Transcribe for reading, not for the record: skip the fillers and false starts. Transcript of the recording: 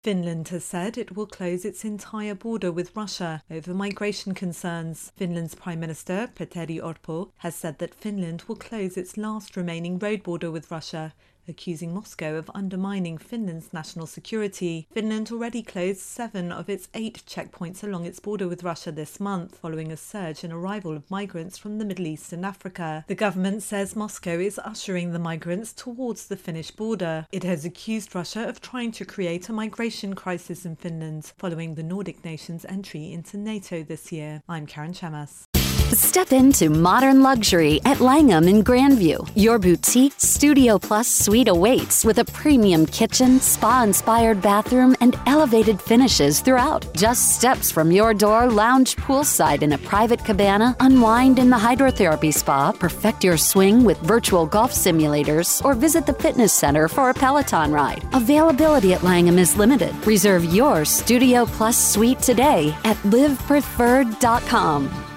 Finland has said it will close its entire border with Russia over migration concerns. Finland's Prime Minister, Petteri Orpo, has said that Finland will close its last remaining road border with Russia, accusing Moscow of undermining Finland's national security. Finland already closed 7 of its 8 checkpoints along its border with Russia this month, following a surge in arrival of migrants from the Middle East and Africa. The government says Moscow is ushering the migrants towards the Finnish border. It has accused Russia of trying to create a migration crisis in Finland, following the Nordic nation's entry into NATO this year. I'm Karen Chemas. Step into modern luxury at Langham in Grandview. Your boutique Studio Plus suite awaits with a premium kitchen, spa-inspired bathroom, and elevated finishes throughout. Just steps from your door, lounge poolside in a private cabana, unwind in the hydrotherapy spa, perfect your swing with virtual golf simulators, or visit the fitness center for a Peloton ride. Availability at Langham is limited. Reserve your Studio Plus suite today at livepreferred.com.